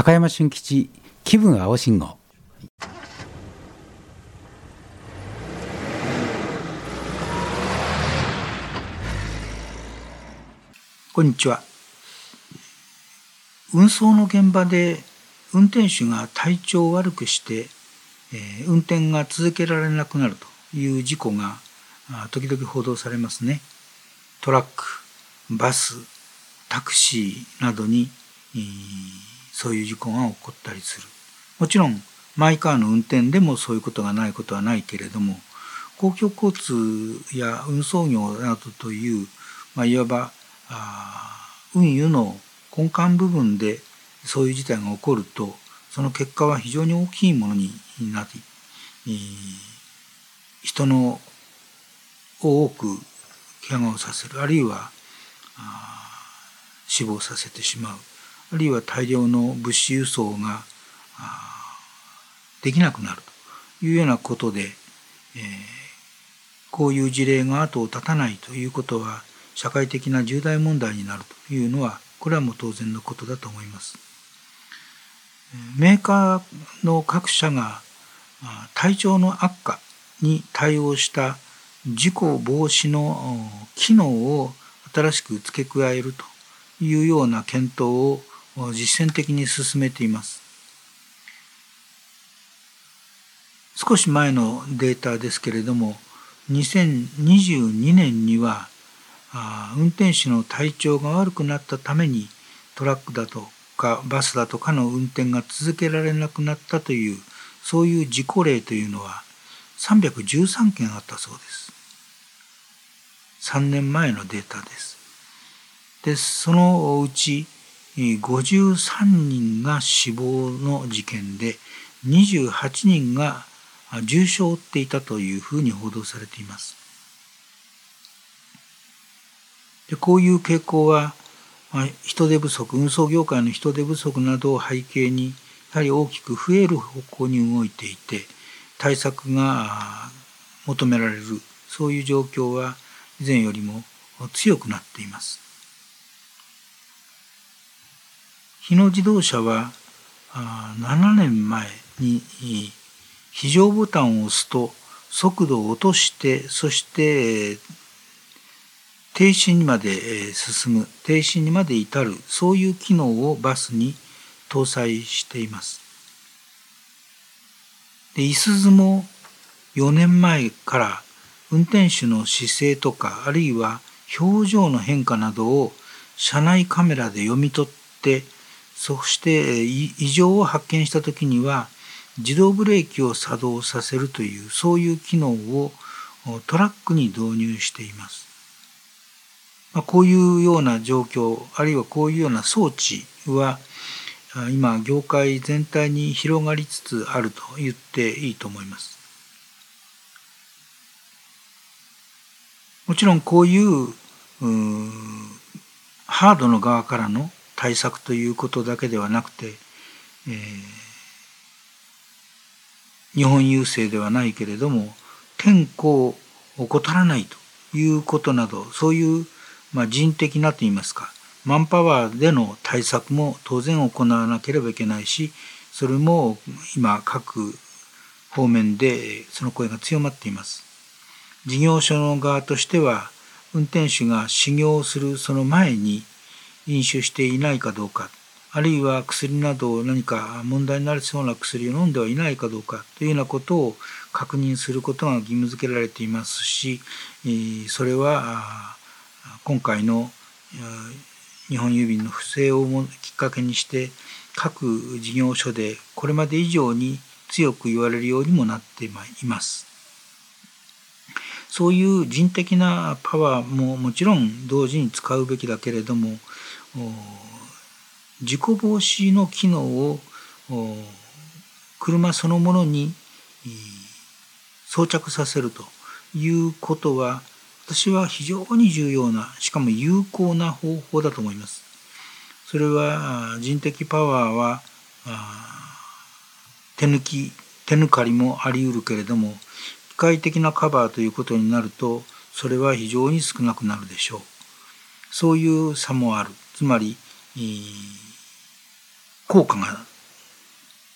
高山俊吉気分青信号。 こんにちは。運送の現場で運転手が体調を悪くして、運転が続けられなくなるという事故が時々報道されますね。トラック、バス、タクシーなどにそういう事故が起こったりする。もちろんマイカーの運転でもそういうことがないことはないけれども、公共交通や運送業などという、いわば運輸の根幹部分でそういう事態が起こると、その結果は非常に大きいものになり、人の多く怪我をさせる、あるいは死亡させてしまう、あるいは大量の物資輸送ができなくなるというようなことで、こういう事例が後を絶たないということは社会的な重大問題になるというのは、これはもう当然のことだと思います。メーカーの各社が体調の悪化に対応した事故防止の機能を新しく付け加えるというような検討を実践的に進めています。少し前のデータですけれども、2022年には運転手の体調が悪くなったためにトラックだとかバスだとかの運転が続けられなくなったという、そういう事故例というのは313件あったそうです。3年前のデータです。で、そのうち53人が死亡の事件で、28人が重傷を負っていたというふうに報道されています。で、こういう傾向は人手不足、運送業界の人手不足などを背景にやはり大きく増える方向に動いていて、対策が求められる、そういう状況は以前よりも強くなっています。日野自動車は7年前に非常ボタンを押すと速度を落として、そして停止にまで進む、停止にまで至る、そういう機能をバスに搭載しています。で、いすゞも4年前から運転手の姿勢とか、あるいは表情の変化などを車内カメラで読み取って、そして異常を発見したときには自動ブレーキを作動させるという、そういう機能をトラックに導入しています。こういうような状況、あるいはこういうような装置は今業界全体に広がりつつあると言っていいと思います。もちろんこういうハードの側からの対策ということだけではなくて、日本郵政ではないけれども天候を怠らないということなど、そういう人的なといいますか、マンパワーでの対策も当然行わなければいけないし、それも今各方面でその声が強まっています。事業所の側としては、運転手が始業するその前に飲酒していないかどうか、あるいは薬など何か問題になりそうな薬を飲んではいないかどうかというようなことを確認することが義務付けられていますし、それは今回の日本郵便の不正をきっかけにして各事業所でこれまで以上に強く言われるようにもなっています。そういう人的なパワーももちろん同時に使うべきだけれども、事故防止の機能を車そのものに装着させるということは、私は非常に重要な、しかも有効な方法だと思います。それは人的パワーは手抜かりもあり得るけれども、機械的なカバーということになるとそれは非常に少なくなるでしょう。そういう差もある。つまり効果が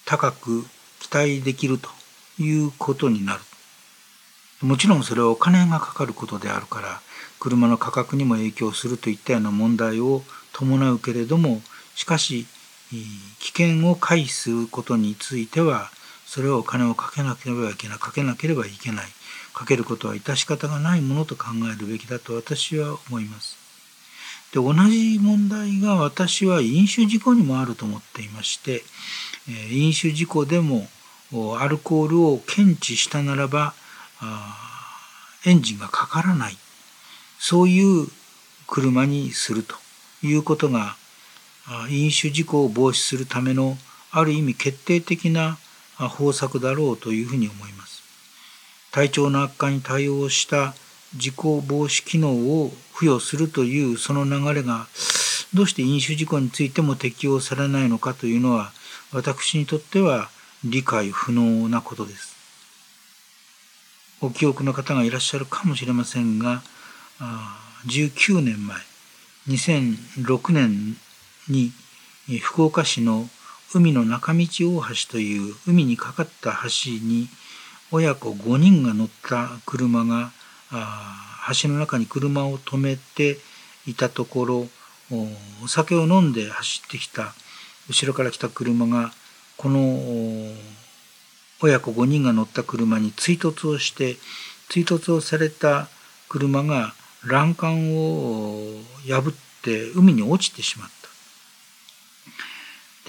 高く期待できるということになる。もちろんそれはお金がかかることであるから、車の価格にも影響するといったような問題を伴うけれども、しかし危険を回避することについては、それはお金をかけなければいけない、かけなければいけない、かけることは致し方がないものと考えるべきだと私は思います。で、同じ問題が私は飲酒事故にもあると思っていまして、飲酒事故でもアルコールを検知したならばエンジンがかからない、そういう車にするということが飲酒事故を防止するためのある意味決定的な方策だろうというふうに思います。体調の悪化に対応した事故防止機能を付与するというその流れがどうして飲酒事故についても適用されないのかというのは、私にとっては理解不能なことです。お記憶の方がいらっしゃるかもしれませんが、19年前、2006年に福岡市の海の中道大橋という海にかかった橋に親子5人が乗った車が橋の中に車を止めていたところ、お酒を飲んで走ってきた後ろから来た車がこの親子5人が乗った車に追突をして、追突をされた車が欄干を破って海に落ちてしまった。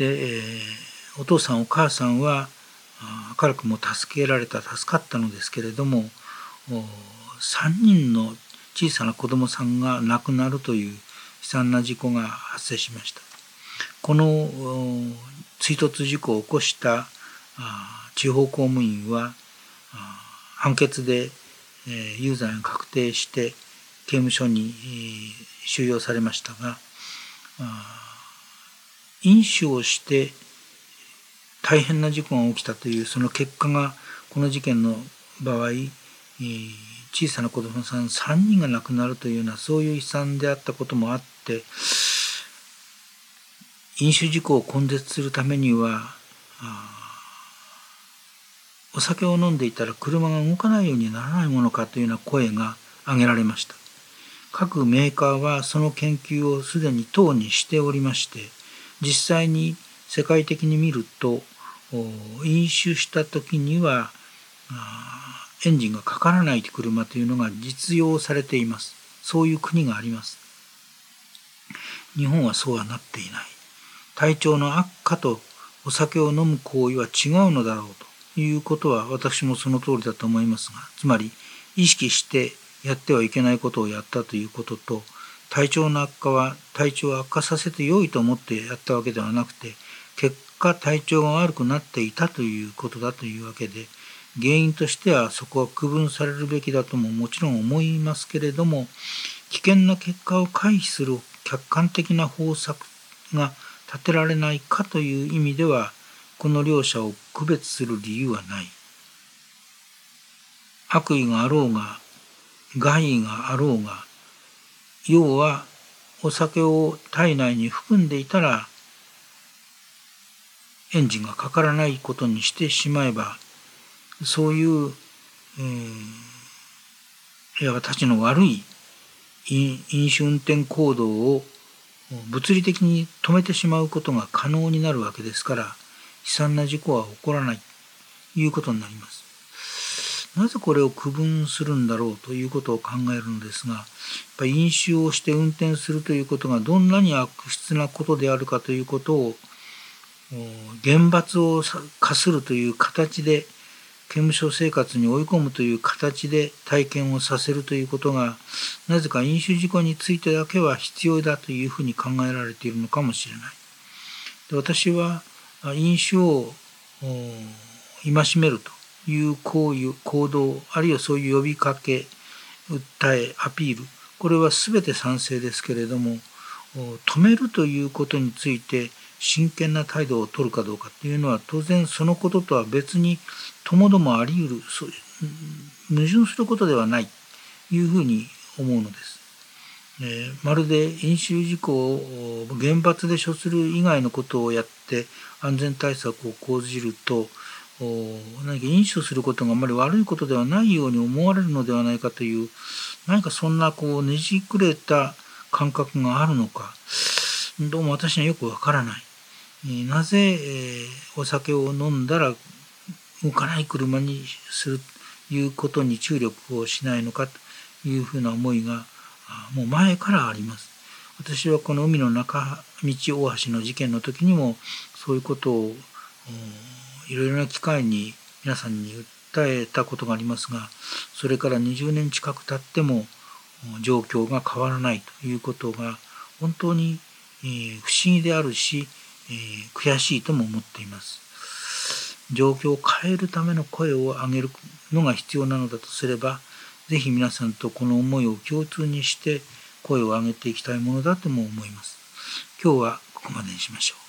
で、お父さんお母さんは明るくも助けられた、助かったのですけれども、3人の小さな子供さんが亡くなるという悲惨な事故が発生しました。この追突事故を起こした地方公務員は判決で有罪が確定して刑務所に収容されましたが、飲酒をして大変な事故が起きたというその結果が、この事件の場合小さな子供さん3人が亡くなるというような、そういう悲惨であったこともあって、飲酒事故を根絶するためにはお酒を飲んでいたら車が動かないようにならないものかというような声が上げられました。各メーカーはその研究をすでに等にしておりまして、実際に世界的に見ると飲酒した時にはエンジンがかからない車というのが実用されています。そういう国があります。日本はそうはなっていない。体調の悪化とお酒を飲む行為は違うのだろうということは、私もその通りだと思いますが、つまり意識してやってはいけないことをやったということと、体調の悪化は体調を悪化させて良いと思ってやったわけではなくて、結果体調が悪くなっていたということだというわけで、原因としてはそこは区分されるべきだとももちろん思いますけれども、危険な結果を回避する客観的な方策が立てられないかという意味では、この両者を区別する理由はない。悪意があろうが害意があろうが、要はお酒を体内に含んでいたらエンジンがかからないことにしてしまえば、そういう、いわばたちの悪い飲酒運転行動を物理的に止めてしまうことが可能になるわけですから、悲惨な事故は起こらないということになります。なぜこれを区分するんだろうということを考えるのですが、やっぱり飲酒をして運転するということがどんなに悪質なことであるかということを厳罰を課するという形で、刑務所生活に追い込むという形で体験をさせるということが、なぜか飲酒事故についてだけは必要だというふうに考えられているのかもしれない。で、私は飲酒を戒めるという行為、行動、あるいはそういう呼びかけ、訴え、アピール、これは全て賛成ですけれども、止めるということについて真剣な態度を取るかどうかというのは、当然そのこととは別にともどもあり得る、矛盾することではないというふうに思うのです。 まるで飲酒事故を厳罰で処する以外のことをやって安全対策を講じると、何か飲酒することがあまり悪いことではないように思われるのではないかという、何かそんなねじくれた感覚があるのか、どうも私にはよくわからない。なぜ、お酒を飲んだら動かない車にするということに注力をしないのかというふうな思いがもう前からあります。私はこの海の中道大橋の事件の時にもそういうことをいろいろな機会に皆さんに訴えたことがありますが、それから20年近く経っても状況が変わらないということが本当に不思議であるし、悔しいとも思っています。状況を変えるための声を上げるのが必要なのだとすれば、ぜひ皆さんとこの思いを共通にして声を上げていきたいものだとも思います。今日はここまでにしましょう。